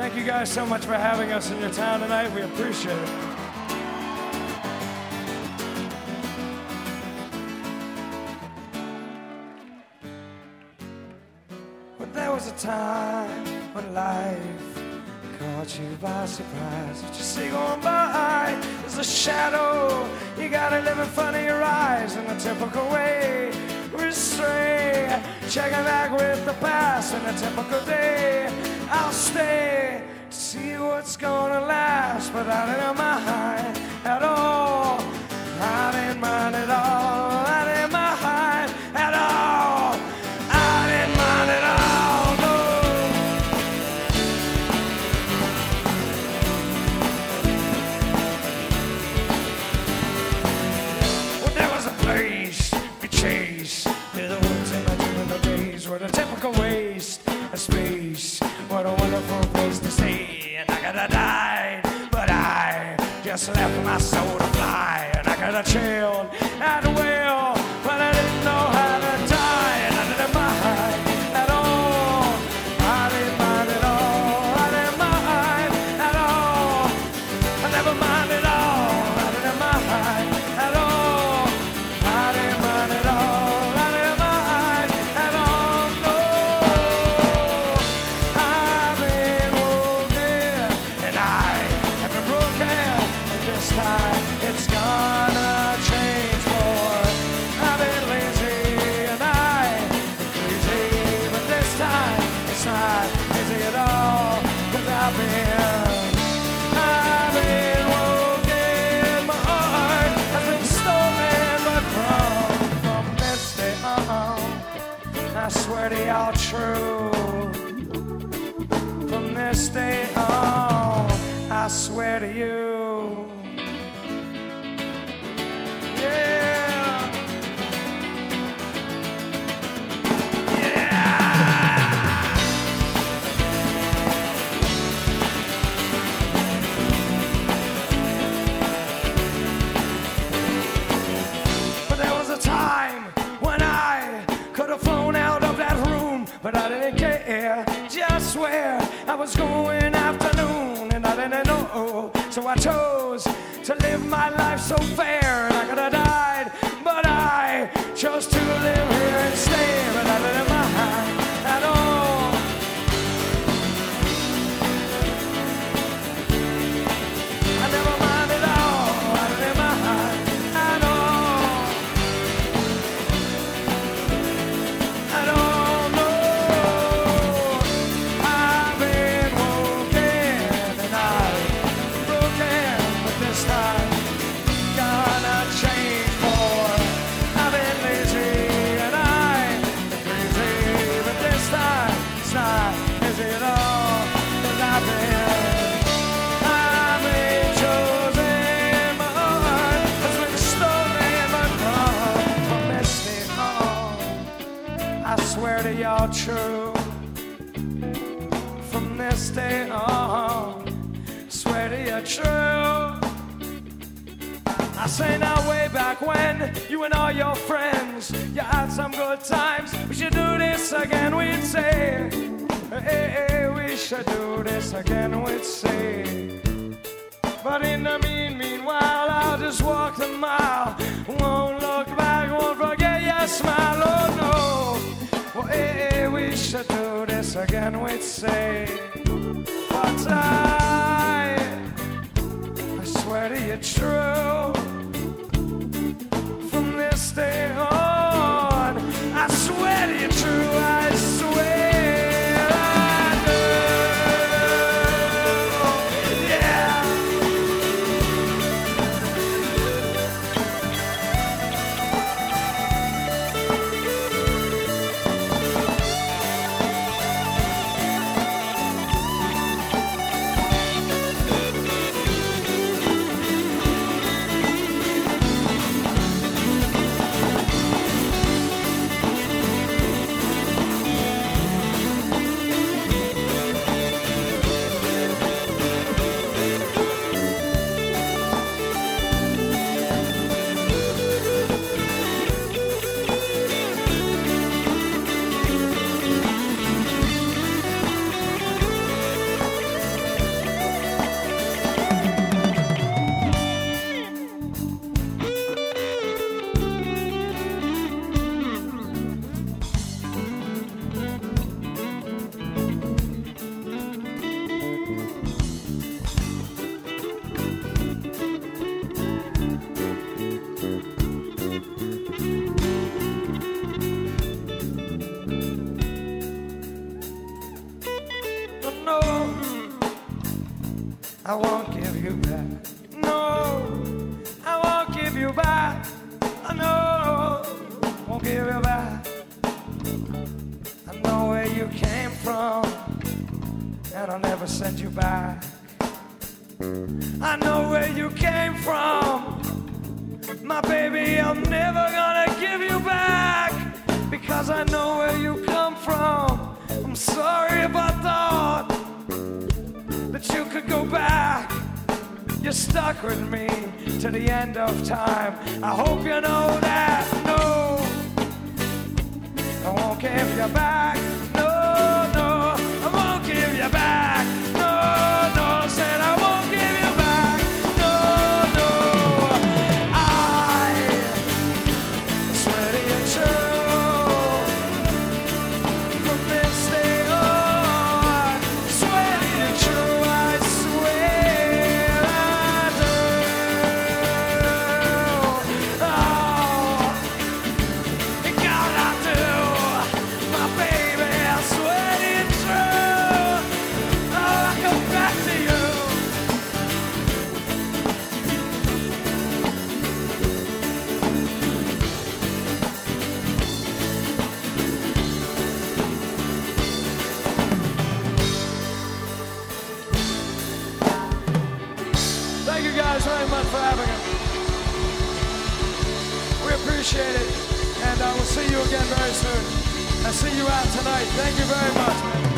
Thank you guys so much for having us in your town tonight. We appreciate it. But there was a time when life caught you by surprise. What you see going by is a shadow. You gotta live in front of your eyes in a typical way. We're stray, checking back with the past in a typical day. I'll stay to see what's gonna last, but I didn't mind at all. I didn't mind at all. I didn't mind at all. I didn't mind at all. No. Well, there was a place we chased near the woods in the days where the typical waste of space. What a wonderful place to stay. And I could have died, but I just left my soul to fly. And I could have chilled at will, but I didn't know how to die. And I didn't mind at all. I didn't mind at all. I didn't mind at all. I never mind at all. I didn't mind at all. I didn't mind at all. I didn't mind at all. No. I've been wounded and I have been broken. And this time it's gonna change more. I've been lazy and I've been crazy, but this time it's not easy at all. 'Cause I've been wounded. My heart has been stolen, but from this day on, I swear to y'all true. From this day on, I swear to you. Yeah. Yeah. But there was a time when I could have flown out of that room, but I didn't care just where I was going afternoon, and I didn't know. So I chose to live my life so fair, and I could have died, but I chose to live here and stay, but I didn't mind at all. I never mind at all. I didn't mind at all. At all, no. I've been woken and I've broken, but this time gonna change more. I've been lazy and I've been crazy, but this time it's not easy at all. 'Cause I've been chosen. My heart has been stolen, but from this day on, I swear to y'all true. From this day on, swear to you true. I say now way back when you and all your friends, you had some good times. We should do this again, we'd say. Hey, we should do this again, we'd say. But in the meanwhile, I'll just walk the mile. Won't look back, won't forget your smile. Oh no. Well, hey, we should do this again, we'd say. But I swear to you true. From this day on, I swear to you true. I swear I do. Yeah. from, and I'll never send you back. I know where you came from, my baby, I'm never gonna give you back, because I know where you come from. I'm sorry if I thought that you could go back. You're stuck with me to the end of time. I hope you know that. No, I won't give you back. No, no, I won't give you back. No, no, said I won't give you back. No, no, I swear to you true. From this day on, swear to you true. I swear I do. Oh, God, I do. My baby, I swear to you true. Oh, I come back to you. Thank you guys very much for having us. We appreciate it, and we'll see you again very soon. And see you out tonight. Thank you very much, man.